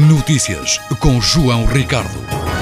Notícias com João Ricardo.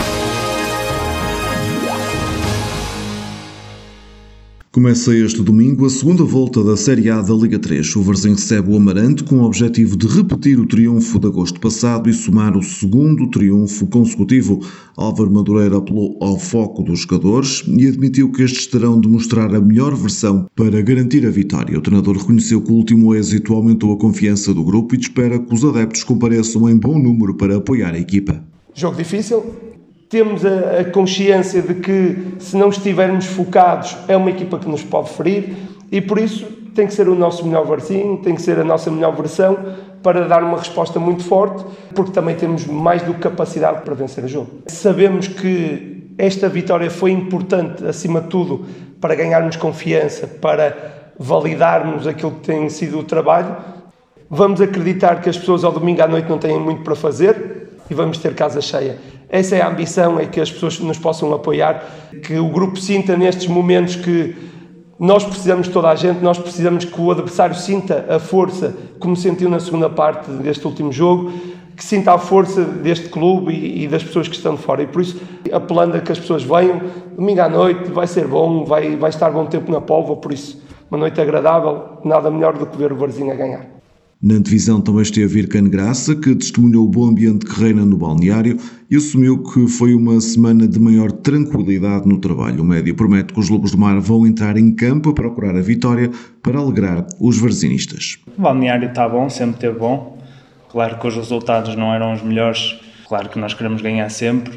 Começa este domingo a segunda volta da Série A da Liga 3. O Varzim recebe o Amarante com o objetivo de repetir o triunfo de agosto passado e somar o segundo triunfo consecutivo. Álvaro Madureira apelou ao foco dos jogadores e admitiu que estes terão de mostrar a melhor versão para garantir a vitória. O treinador reconheceu que o último êxito aumentou a confiança do grupo e espera que os adeptos compareçam em bom número para apoiar a equipa. Jogo difícil. Temos a consciência de que, se não estivermos focados, é uma equipa que nos pode ferir e, por isso, tem que ser o nosso melhor Varzim, tem que ser a nossa melhor versão para dar uma resposta muito forte, porque também temos mais do que capacidade para vencer o jogo. Sabemos que esta vitória foi importante, acima de tudo, para ganharmos confiança, para validarmos aquilo que tem sido o trabalho. Vamos acreditar que as pessoas ao domingo à noite não têm muito para fazer e vamos ter casa cheia. Essa é a ambição, é que as pessoas nos possam apoiar, que o grupo sinta nestes momentos que nós precisamos de toda a gente, nós precisamos que o adversário sinta a força, como sentiu na segunda parte deste último jogo, que sinta a força deste clube e das pessoas que estão de fora. E por isso, apelando a que as pessoas venham, domingo à noite vai ser bom, vai estar bom tempo na Póvoa, por isso, uma noite agradável, nada melhor do que ver o Varzim a ganhar. Na divisão também esteve Ircane Graça, que testemunhou o bom ambiente que reina no balneário e assumiu que foi uma semana de maior tranquilidade no trabalho. O médio promete que os Lobos do Mar vão entrar em campo a procurar a vitória para alegrar os varzinistas. O balneário está bom, sempre esteve bom. Claro que os resultados não eram os melhores, claro que nós queremos ganhar sempre,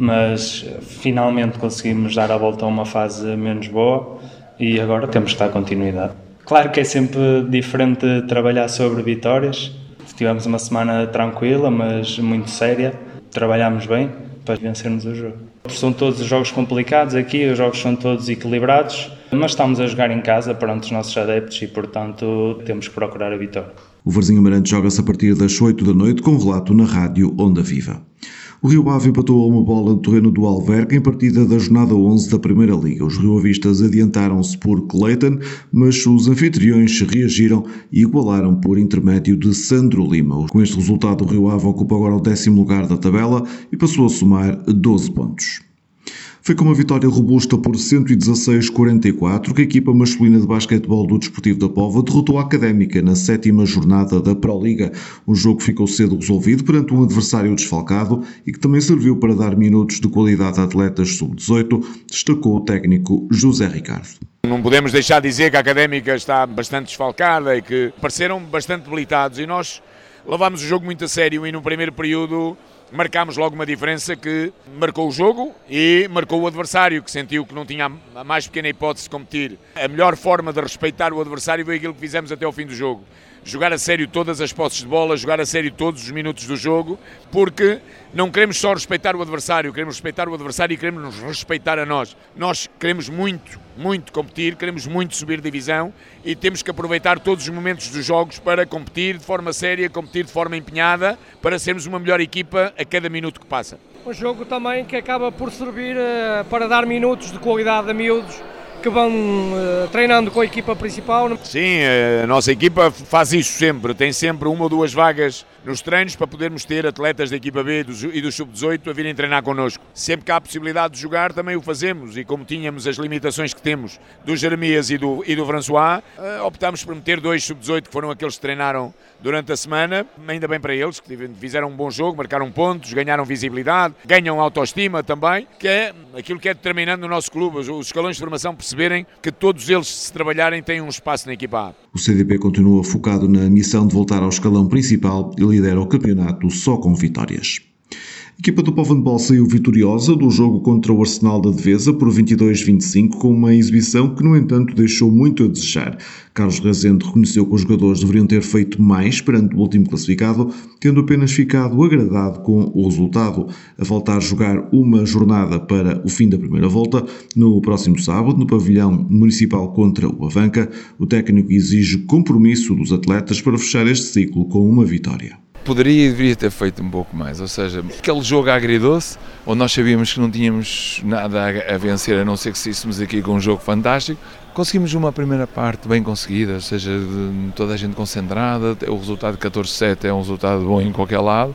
mas finalmente conseguimos dar a volta a uma fase menos boa e agora temos que dar continuidade. Claro que é sempre diferente trabalhar sobre vitórias. Tivemos uma semana tranquila, mas muito séria. Trabalhámos bem para vencermos o jogo. São todos os jogos complicados aqui, os jogos são todos equilibrados, mas estamos a jogar em casa perante os nossos adeptos e, portanto, temos que procurar a vitória. O Varzim Amarante joga-se a partir das 8 da noite com relato na rádio Onda Viva. O Rio Ave empatou a uma bola no terreno do Alverca em partida da jornada 11 da Primeira Liga. Os rioavistas adiantaram-se por Clayton, mas os anfitriões reagiram e igualaram por intermédio de Sandro Lima. Com este resultado, o Rio Ave ocupa agora o 10º lugar da tabela e passou a somar 12 pontos. Foi com uma vitória robusta por 116-44 que a equipa masculina de basquetebol do Desportivo da Póvoa derrotou a Académica na 7ª jornada da Proliga. O jogo ficou cedo resolvido perante um adversário desfalcado e que também serviu para dar minutos de qualidade a atletas sub-18, destacou o técnico José Ricardo. Não podemos deixar de dizer que a Académica está bastante desfalcada e que pareceram bastante debilitados e nós levámos o jogo muito a sério e no primeiro período marcámos logo uma diferença que marcou o jogo e marcou o adversário, que sentiu que não tinha a mais pequena hipótese de competir. A melhor forma de respeitar o adversário foi aquilo que fizemos até ao fim do jogo. Jogar a sério todas as posses de bola, jogar a sério todos os minutos do jogo, porque não queremos só respeitar o adversário, queremos respeitar o adversário e queremos nos respeitar a nós. Nós queremos muito competir, queremos muito subir divisão e temos que aproveitar todos os momentos dos jogos para competir de forma séria, competir de forma empenhada, para sermos uma melhor equipa a cada minuto que passa. Um jogo também que acaba por servir para dar minutos de qualidade a miúdos que vão treinando com a equipa principal. Sim, a nossa equipa faz isso sempre, tem sempre uma ou duas vagas nos treinos para podermos ter atletas da equipa B e do sub-18 a virem treinar connosco. Sempre que há a possibilidade de jogar também o fazemos e como tínhamos as limitações que temos do Jeremias e do François, optámos por meter 2 sub-18 que foram aqueles que treinaram durante a semana, ainda bem para eles, que fizeram um bom jogo, marcaram pontos, ganharam visibilidade, ganham autoestima também, que é aquilo que é determinante no nosso clube, os escalões de formação perceberem que todos eles, se trabalharem, têm um espaço na equipa A. O CDP continua focado na missão de voltar ao escalão principal e lidera o campeonato só com vitórias. A equipa do Povo Handball saiu vitoriosa do jogo contra o Arsenal da Devesa por 22-25, com uma exibição que, no entanto, deixou muito a desejar. Carlos Rezende reconheceu que os jogadores deveriam ter feito mais perante o último classificado, tendo apenas ficado agradado com o resultado. A faltar jogar uma jornada para o fim da primeira volta, no próximo sábado, no pavilhão municipal contra o Avanca, o técnico exige compromisso dos atletas para fechar este ciclo com uma vitória. Poderia e deveria ter feito um pouco mais, ou seja, aquele jogo agridoce, onde nós sabíamos que não tínhamos nada a vencer, a não ser que saíssemos aqui com um jogo fantástico. Conseguimos uma primeira parte bem conseguida, ou seja, toda a gente concentrada, o resultado de 14-7 é um resultado bom em qualquer lado.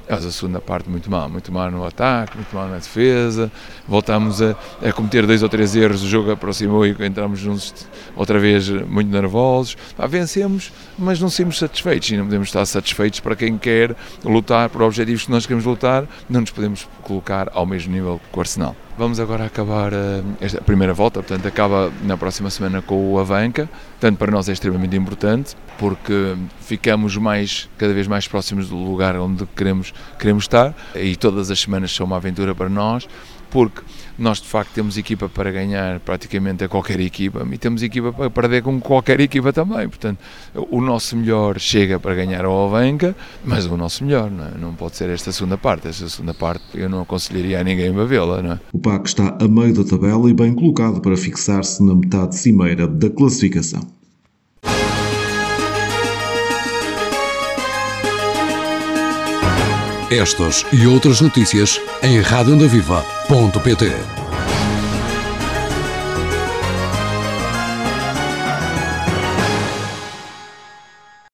Mas a segunda parte muito mal no ataque, muito mal na defesa, voltámos a cometer 2 ou 3 erros, o jogo aproximou e entramos outra vez muito nervosos. Vencemos, mas não saímos satisfeitos, e não podemos estar satisfeitos. Para quem quer lutar por objetivos que nós queremos lutar, não nos podemos colocar ao mesmo nível que o Arsenal. Vamos agora acabar a primeira volta, portanto acaba na próxima semana com o Avanca. Portanto, para nós é extremamente importante, porque ficamos cada vez mais próximos do lugar onde queremos estar, e todas as semanas são uma aventura para nós, porque nós de facto temos equipa para ganhar praticamente a qualquer equipa, e temos equipa para perder com qualquer equipa também. Portanto, o nosso melhor chega para ganhar ao Avanca, mas o nosso melhor não pode ser esta segunda parte. Esta segunda parte eu não aconselharia a ninguém a vê-la, não é? O PAC está a meio da tabela e bem colocado para fixar-se na metade cimeira da classificação. Estas e outras notícias em radioondaviva.pt.